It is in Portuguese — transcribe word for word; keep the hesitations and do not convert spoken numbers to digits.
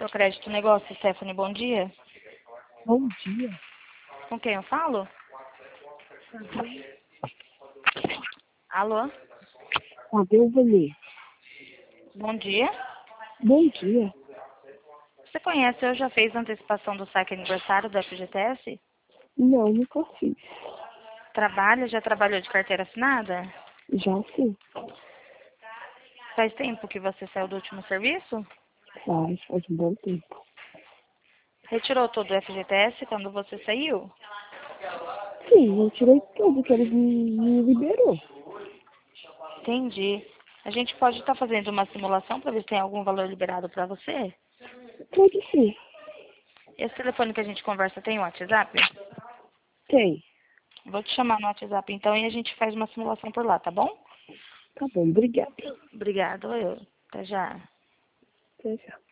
Microcrédito Negócio, Stephanie, bom dia. Bom dia. Com quem eu falo? Alô? Tadeu Vanê. Bom dia. Bom dia. Você conhece, eu já fez antecipação do saque aniversário da F G T S? Não, nunca fiz. Trabalha, já trabalhou de carteira assinada? Já sim. Faz tempo que você saiu do último serviço? Faz, faz um bom tempo. Retirou todo o F G T S quando você saiu? Sim, eu tirei tudo que eles me, me liberou. Entendi. A gente pode estar fazendo uma simulação para ver se tem algum valor liberado para você? Pode ser. Esse telefone que a gente conversa tem o WhatsApp? Tem. Vou te chamar no WhatsApp então e a gente faz uma simulação por lá, tá bom? Tá bom, obrigada. Obrigado, eu. Até já. Até já.